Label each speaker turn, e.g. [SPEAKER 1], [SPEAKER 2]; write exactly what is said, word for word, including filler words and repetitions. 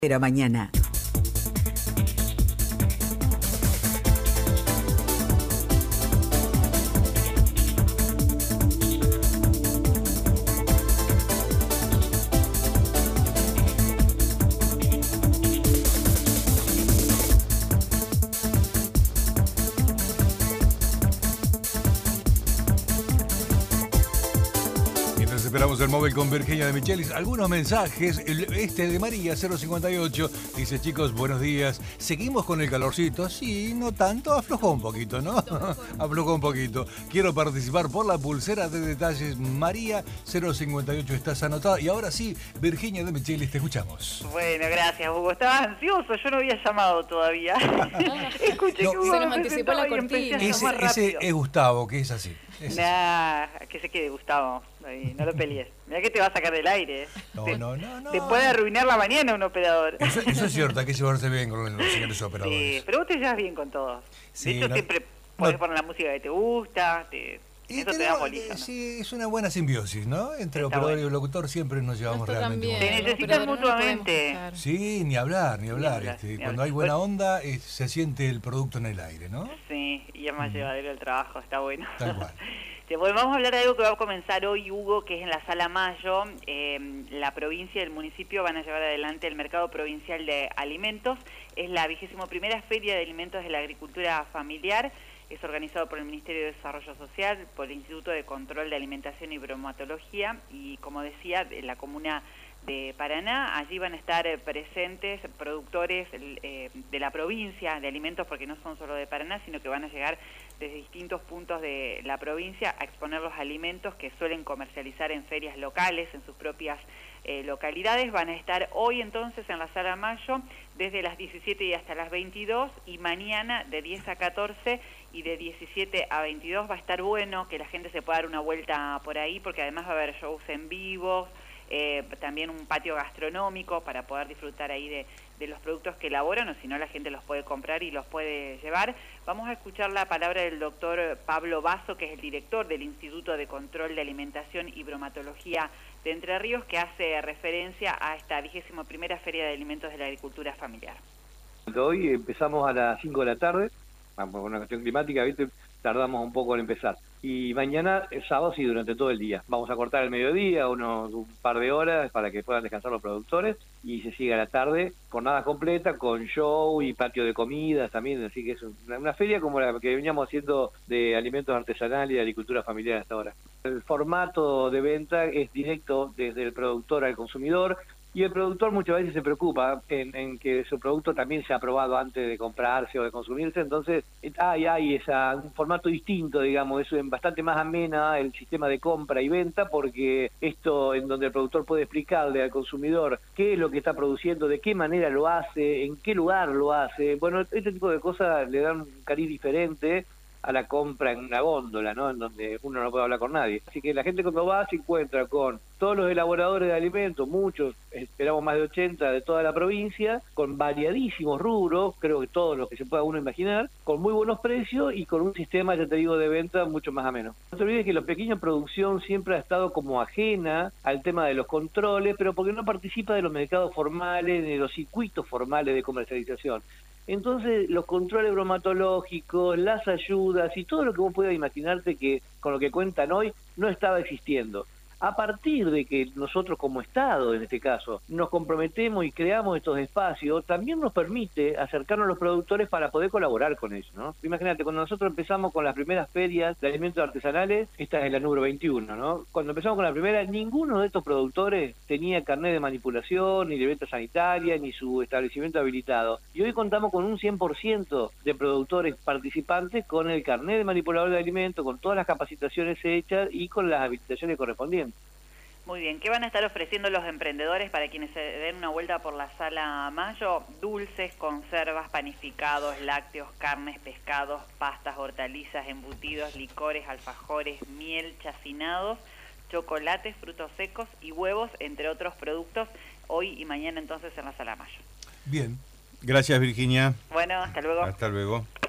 [SPEAKER 1] Pero mañana.
[SPEAKER 2] Esperamos el móvil con Virginia de Michelis. Algunos mensajes. El, este de María, cero cincuenta y ocho, dice: chicos, buenos días. ¿Seguimos con el calorcito? Sí, no tanto. Aflojó un poquito, ¿no? Aflojó un poquito. Quiero participar por la pulsera de detalles. María, cero cincuenta y ocho, estás anotada. Y ahora sí, Virginia de Michelis, te escuchamos.
[SPEAKER 3] Bueno, gracias, Hugo. Estaba ansioso. Yo no había llamado todavía. Escuché
[SPEAKER 2] No,
[SPEAKER 3] que Hugo
[SPEAKER 4] se nos
[SPEAKER 3] me
[SPEAKER 4] anticipó la
[SPEAKER 3] presentaba y empecé a
[SPEAKER 4] cortina.
[SPEAKER 2] Ese,
[SPEAKER 3] llamar
[SPEAKER 2] ese
[SPEAKER 3] rápido.
[SPEAKER 2] es Gustavo, que es así. Es
[SPEAKER 3] Nah, que se quede, Gustavo. Ahí, no lo pelees. Mirá que te va a sacar del aire.
[SPEAKER 2] No,
[SPEAKER 3] te,
[SPEAKER 2] no, no, no.
[SPEAKER 3] Te puede arruinar la mañana un operador.
[SPEAKER 2] Eso, eso es cierto, hay que llevarse bien con los señores operadores.
[SPEAKER 3] Sí, pero vos te llevas bien con todos.
[SPEAKER 2] Sí,
[SPEAKER 3] de hecho,
[SPEAKER 2] no-
[SPEAKER 3] siempre podés
[SPEAKER 2] no-
[SPEAKER 3] poner la música que te gusta. Te,
[SPEAKER 2] Y
[SPEAKER 3] eso te
[SPEAKER 2] tenemos-
[SPEAKER 3] da bolilla, ¿no?
[SPEAKER 2] Sí, es una buena simbiosis, ¿no? Entre
[SPEAKER 3] Está
[SPEAKER 2] operador
[SPEAKER 3] bueno.
[SPEAKER 2] y locutor siempre nos llevamos
[SPEAKER 4] Esto
[SPEAKER 2] realmente
[SPEAKER 4] también,
[SPEAKER 3] Se
[SPEAKER 2] bien.
[SPEAKER 4] los
[SPEAKER 3] necesitan
[SPEAKER 4] operadores no nos
[SPEAKER 3] mutuamente.
[SPEAKER 4] podemos quejar.
[SPEAKER 2] Sí, ni hablar, ni hablar.
[SPEAKER 3] hablar,
[SPEAKER 2] este,
[SPEAKER 3] ni
[SPEAKER 2] cuando
[SPEAKER 3] hablar.
[SPEAKER 2] hay buena onda, eh, se siente el producto en el aire, ¿no?
[SPEAKER 3] Sí, y es más llevadero el trabajo, está bueno.
[SPEAKER 2] Tal cual.
[SPEAKER 3] Te volvamos a hablar de algo que va a comenzar hoy, Hugo, que es en la Sala Mayo. Eh, la provincia y el municipio van a llevar adelante el Mercado Provincial de Alimentos. Es la vigésimo primera Feria de Alimentos de la Agricultura Familiar. Es organizado por el Ministerio de Desarrollo Social, por el Instituto de Control de Alimentación y Bromatología y, como decía, de la comuna de Paraná. Allí van a estar eh, presentes productores eh, de la provincia de alimentos, porque no son solo de Paraná, sino que van a llegar desde distintos puntos de la provincia a exponer los alimentos que suelen comercializar en ferias locales, en sus propias eh, localidades. Van a estar hoy entonces en la Sala Mayo desde las diecisiete y hasta las veintidós, y mañana de diez a catorce y de diecisiete a veintidós. Va a estar bueno que la gente se pueda dar una vuelta por ahí, porque además va a haber shows en vivo, eh, también un patio gastronómico para poder disfrutar ahí de, de los productos que elaboran, o si no la gente los puede comprar y los puede llevar. Vamos a escuchar la palabra del doctor Pablo Basso, que es el director del Instituto de Control de Alimentación y Bromatología de Entre Ríos, que hace referencia a esta vigésimo primera Feria de Alimentos de la Agricultura Familiar.
[SPEAKER 5] Hoy empezamos a las cinco de la tarde, por una cuestión climática, ¿viste? Tardamos un poco en empezar. Y mañana, el sábado, sí, durante todo el día. Vamos a cortar el mediodía, unos un par de horas para que puedan descansar los productores, y se sigue a la tarde, jornada completa, con show y patio de comidas también. Así que es una, una feria como la que veníamos haciendo de alimentos artesanales y de agricultura familiar hasta ahora. El formato de venta es directo desde el productor al consumidor, y el productor muchas veces se preocupa en, en que su producto también sea aprobado antes de comprarse o de consumirse. Entonces hay, hay esa, un formato distinto, digamos, es bastante más amena el sistema de compra y venta, porque esto en donde el productor puede explicarle al consumidor qué es lo que está produciendo, de qué manera lo hace, en qué lugar lo hace. Bueno, este tipo de cosas le dan un cariz diferente a la compra en una góndola, ¿no? En donde uno no puede hablar con nadie. Así que la gente cuando va se encuentra con todos los elaboradores de alimentos, muchos, esperamos más de ochenta de toda la provincia, con variadísimos rubros, creo que todos los que se pueda uno imaginar, con muy buenos precios y con un sistema, ya te digo, de venta mucho más ameno. No te olvides que la pequeña producción siempre ha estado como ajena al tema de los controles, pero porque no participa de los mercados formales, de los circuitos formales de comercialización. Entonces, los controles bromatológicos, las ayudas y todo lo que vos puedas imaginarte que con lo que cuentan hoy no estaba existiendo. A partir de que nosotros como Estado, en este caso, nos comprometemos y creamos estos espacios, también nos permite acercarnos a los productores para poder colaborar con ellos, ¿no? Imagínate, cuando nosotros empezamos con las primeras ferias de alimentos artesanales, esta es la número veintiuno, ¿no? Cuando empezamos con la primera, ninguno de estos productores tenía carnet de manipulación, ni de venta sanitaria, ni su establecimiento habilitado. Y hoy contamos con un cien por ciento de productores participantes con el carnet de manipulador de alimentos, con todas las capacitaciones hechas y con las habilitaciones correspondientes.
[SPEAKER 3] Muy bien, ¿qué van a estar ofreciendo los emprendedores para quienes se den una vuelta por la Sala Mayo? Dulces, conservas, panificados, lácteos, carnes, pescados, pastas, hortalizas, embutidos, licores, alfajores, miel, chacinados, chocolates, frutos secos y huevos, entre otros productos, hoy y mañana entonces en la Sala Mayo.
[SPEAKER 2] Bien.
[SPEAKER 6] Gracias, Virginia.
[SPEAKER 3] Bueno, hasta luego.
[SPEAKER 6] Hasta luego.